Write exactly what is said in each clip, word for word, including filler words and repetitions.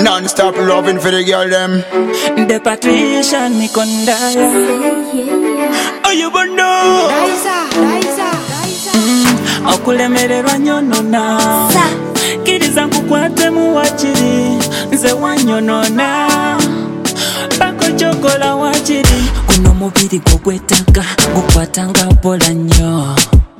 Non-stop loving for the girl them. The Patricia Nikondaya. Oh, you would know. Okulemererwa nyonona kiriza nkukwate mu wakiri nze wanyonona bako chokola wakiri kuno mubiri gwo gwetaka gukwatanga mpola nnyo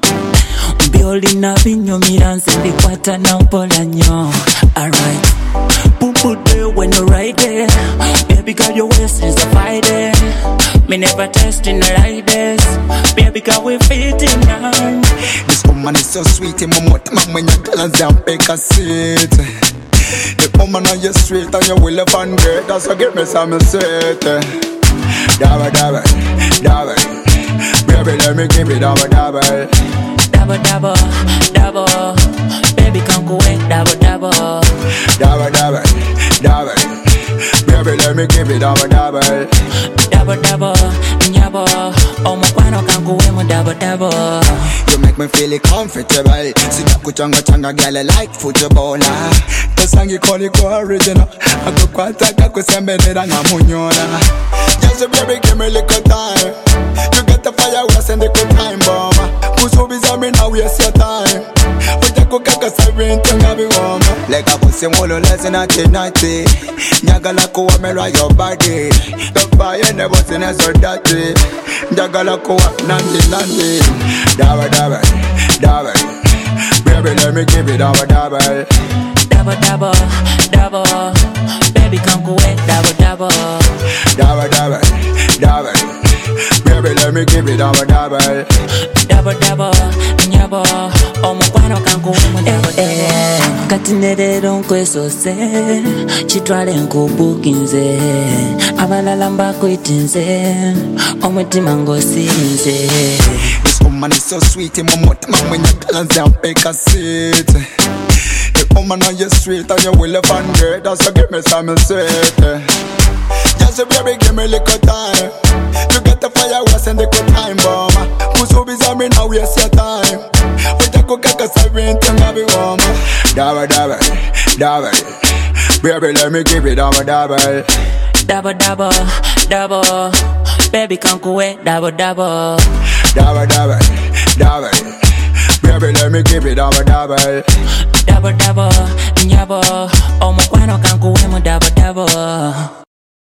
byolina binyumira nze bikwata na mpola nnyo. Alright, put there when you right there. Baby girl, your waist is a fight there. Me never testing like this. Baby girl, we fitting now. This woman is so sweet in my mouth. Man, when you tell us I'm pick a seat. The woman on your street and you will have fun great. That's what give me some sweet. Dabba dabba, dabba. Baby, let me give it dabba dabba. Dabba dabba, dabba. Baby, come go away, dabba dabba. Dabba dabba, dabba. Baby, let me give it dabba dabba. Dabba dabba, nyabo. Oh, my pano can't go away, my dabba dabba. You make me feel comfortable. See that kuchanga changa girl I like football. The song you call it original. I go kwata kakusembelera ngamunyona. Just baby give me little time. You get the fire we send the good time bomb. Kusubiza me now waste your time. Uja kukaka sabintu ngabi woma. Like a pussy molo lesson at night. Nyagala kuwa mera your body. The fire never seen as so dirty. Nyagala kuwa nandi nandi. Dabba dabba, dabba. Baby let me give it dabba dabba. Dabba dabba, dabba. Baby come go away, dabba dabba. Dabba dabba, dabba. Baby let me give it dabba dabba. Dabba dabba, nyabo. Oh my pano can't go away, dabba dabba. Katinero nkwesose chitwale nkubukinze abalala mbakwitinze omutima ngosinze. This woman is so sweet in my mouth. Man, when you tell us I'm pick a seat. The woman on your street and you will have fun great. That's what give me some sweet. Just a baby give me little time. You get the fire we send the good time bomb. Kusubiza me now waste your time. Uja kukaka sabintu ngabi woma. Dabba dabba, dabba. Baby let me give it dabba dabba. Dabba dabba, dabba. Baby come go away, dabba dabba. Dabba dabba, dabba. Baby let me give it dabba dabba. Dabba dabba, nyabo. Oh my pano can't go away, my dabba dabba.